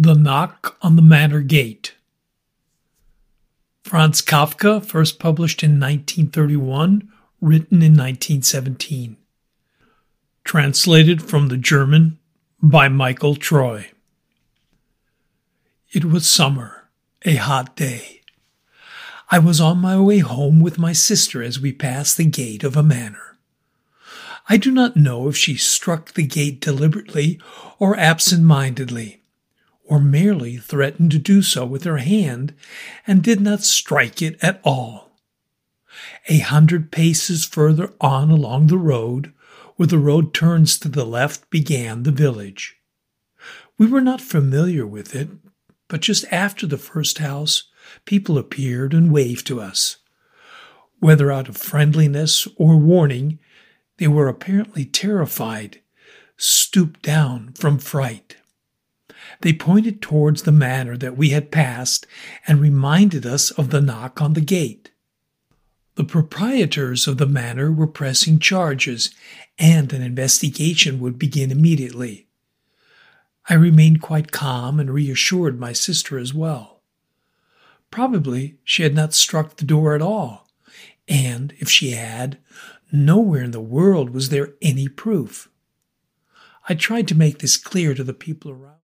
The Knock on the Manor Gate. Franz Kafka, first published in 1931, written in 1917. Translated from the German by Michael Troy. It was summer, a hot day. I was on my way home with my sister as we passed the gate of a manor. I do not know if she struck the gate deliberately or absent-mindedly, or merely threatened to do so with her hand and did not strike it at all. 100 paces further on along the road, where the road turns to the left, began the village. We were not familiar with it, but just after the first house, people appeared and waved to us. Whether out of friendliness or warning, they were apparently terrified, stooped down from fright. They pointed towards the manor that we had passed and reminded us of the knock on the gate. The proprietors of the manor were pressing charges, and an investigation would begin immediately. I remained quite calm and reassured my sister as well. Probably she had not struck the door at all, and if she had, nowhere in the world was there any proof. I tried to make this clear to the people around.